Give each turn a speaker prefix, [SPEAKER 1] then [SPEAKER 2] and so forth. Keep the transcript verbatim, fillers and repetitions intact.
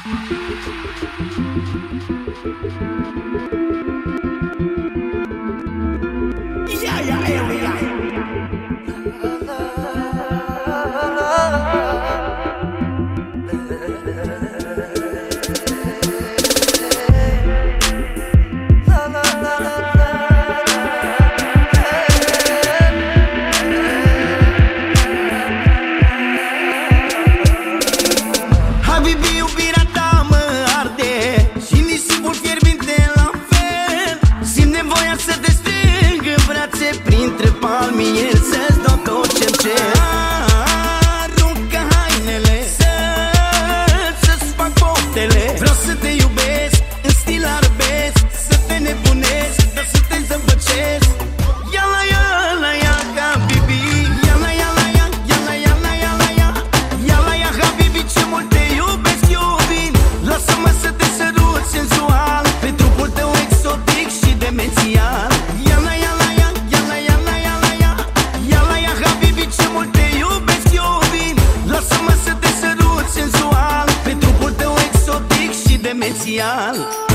[SPEAKER 1] Yeah, yeah, yeah, yeah. Habibi, iubirea ta mă arde și nisipul fierbinte la fel. Simt nevoia să te strâng în brațe printre palmieri, să-ți dau tot ce-mi cer. Aruncă hainele, să-ți să-ți fac poftele. Vreau să te iubesc în stil arabesc, să te nebunesc, dar să te zăbăcesc. Yalla, yalla, ya, habibi. Yalla, yalla, ya, yalla, yalla, yalla, ya. Yalla, ya, habibi, ce mult te iubesc, iubim. Lasă-mă să te sărut senzual pe trupul tău exotic și demențial. Yalla, yalla, ya, yalla, yalla, yalla, ya. Yalla, ya, habibi, ce mult te iubesc, iubim. Lasă-mă să te sărut senzual pe trupul tău exotic și demențial.